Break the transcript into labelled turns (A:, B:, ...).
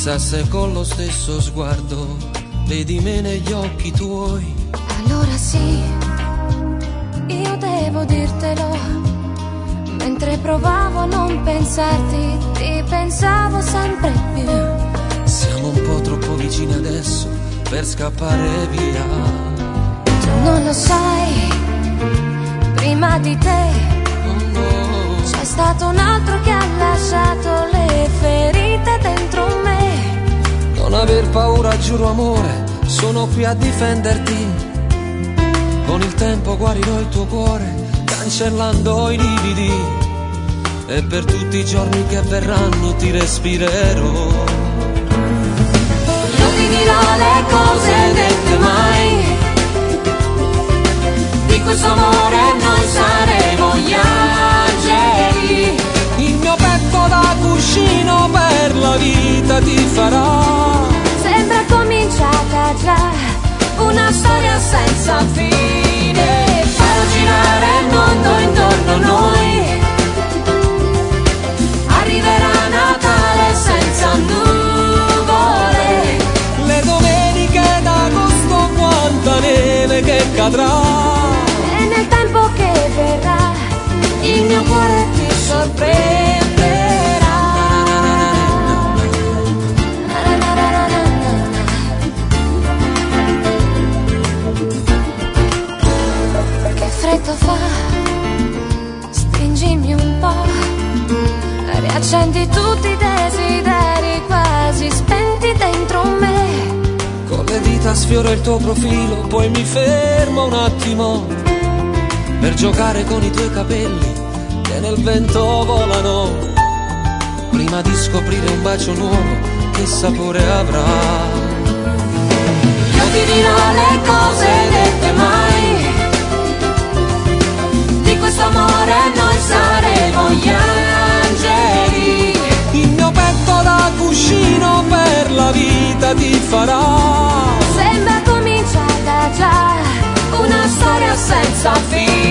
A: Chissà se con lo stesso sguardo vedi me negli occhi tuoi.
B: Allora sì, io devo dirtelo, mentre provavo a non pensarti, ti pensavo sempre più.
A: Siamo un po' troppo vicini adesso per scappare via.
B: Tu non lo sai, prima di te c'è stato un altro che ha lasciato le ferite dentro me.
A: Non aver paura, giuro amore, sono qui a difenderti. Con il tempo guarirò il tuo cuore, cancellando i lividi. E per tutti i giorni che verranno ti respirerò.
B: Io ti dirò le cose dette mai, di questo amore noi saremo gli angeli.
A: Il mio petto da cuscino per la vita ti farà.
B: Sembra cominciata già una storia senza fine. Farò girare il mondo intorno a noi. Arriverà Natale senza nuvole.
A: Le domeniche d'agosto, quanta neve che cadrà.
B: E nel tempo che verrà il mio cuore ti sorprenderà. Che freddo fa, stringimi un po', riaccendi tutti i desideri quasi spenti dentro me.
A: Con le dita sfioro il tuo profilo, poi mi fermo un attimo per giocare con i tuoi capelli che nel vento volano, prima di scoprire un bacio nuovo che sapore avrà.
B: Io ti dirò le cose dette mai, di questo amore noi saremo gli angeli.
A: Il mio petto da cuscino per la vita ti farà.
B: Sembra cominciata già una storia senza fine.